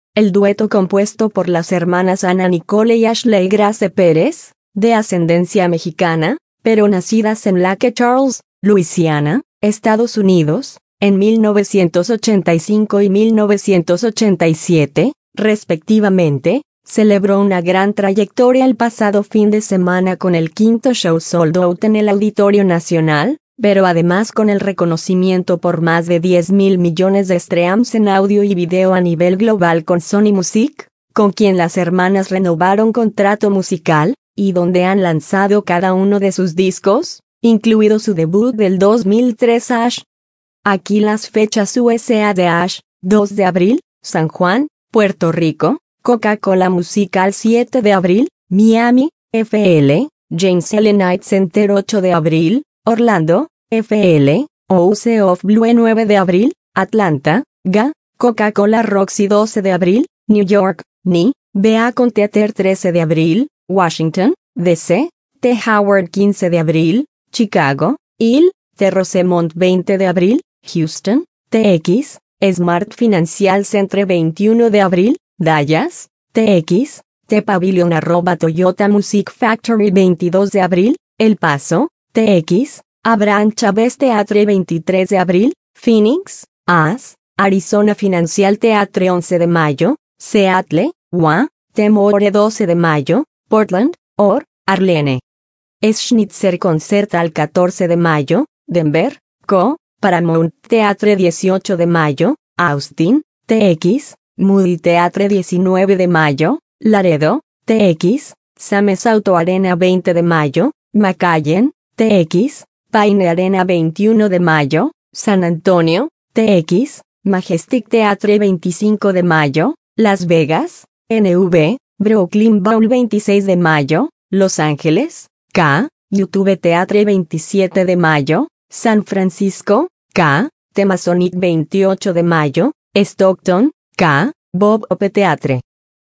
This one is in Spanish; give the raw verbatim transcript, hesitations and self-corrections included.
el dueto compuesto por las hermanas Ana Nicole y Ashley Grace Pérez, de ascendencia mexicana, pero nacidas en Lake Charles, Luisiana, Estados Unidos, en mil novecientos ochenta y cinco y mil novecientos ochenta y siete, respectivamente, celebró una gran trayectoria el pasado fin de semana con el quinto show sold out en el Auditorio Nacional, pero además con el reconocimiento por más de diez mil millones de streams en audio y video a nivel global con Sony Music, con quien las hermanas renovaron contrato musical, y donde han lanzado cada uno de sus discos, incluido su debut del dos mil tres Ash. Aquí las fechas U S A de Ash: dos de abril, San Juan, Puerto Rico; Coca-Cola Musical siete de abril, Miami, F L; James L. Knight Center ocho de abril, Orlando, F L; House of Blue nueve de abril, Atlanta, G A; Coca-Cola Roxy doce de abril, New York, N Y; Beacon Theater trece de abril, Washington, D C; The Howard quince de abril, Chicago, I L; The Rosemont veinte de abril, Houston, T X; Smart Financial Centre veintiuno de abril, Dallas, T X; The Pavilion arroba Toyota Music Factory veintidós de abril, El Paso, T X; Abraham Chávez Theatre veintitrés de abril, Phoenix, A S; Arizona Financial Theatre once de mayo, Seattle, U A; The More doce de mayo, Portland, O R, Arlene. Schnitzer Concert Hall catorce de mayo, Denver, Co; Paramount Theatre dieciocho de mayo, Austin, T X; Moody Theatre diecinueve de mayo, Laredo, T X; Sames Auto Arena veinte de mayo, McAllen, T X; Pine Arena veintiuno de mayo, San Antonio, T X; Majestic Theatre veinticinco de mayo, Las Vegas, N V; Brooklyn Bowl veintiséis de mayo, Los Ángeles, K; YouTube Theatre veintisiete de mayo, San Francisco, K; Temasonic veintiocho de mayo, Stockton, K; Bob Hope Theatre.